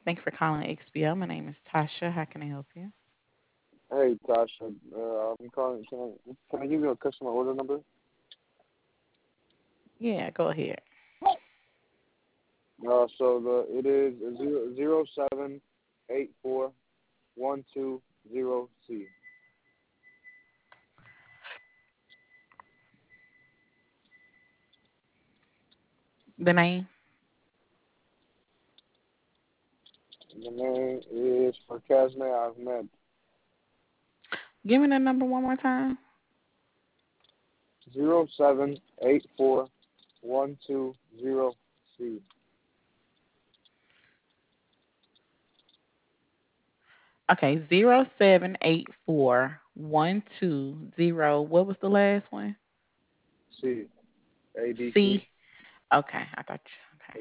Thank you for calling XBL. My name is Tasha. How can I help you? Hey, Tasha. I'm calling. Can I give you a customer order number? Yeah, go ahead. It is 078412 C. The name. The name is for Kazme Ahmed. Give me the number one more time. 078412 C. Okay, 078412. What was the last one? C. ABC. C. Okay, I thought you. Okay.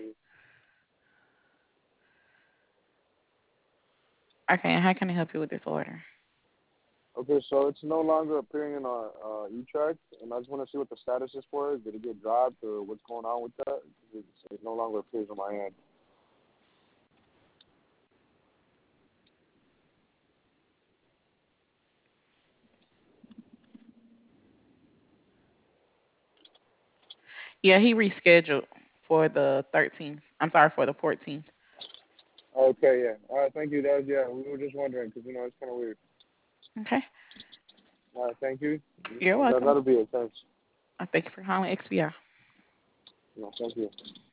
Okay, and how can I help you with this order? Okay, so it's no longer appearing in our e-track, and I just want to see what the status is for it. Did it get dropped, or what's going on with that? It no longer appears on my end. Yeah, he rescheduled for the 13th. I'm sorry, for the 14th. Okay, yeah. All right, thank you. That was, yeah, we were just wondering because it's kind of weird. Okay, All right, thank you. you're That welcome. that'll be it. Thanks. Thank you for calling XBR. No, thank you.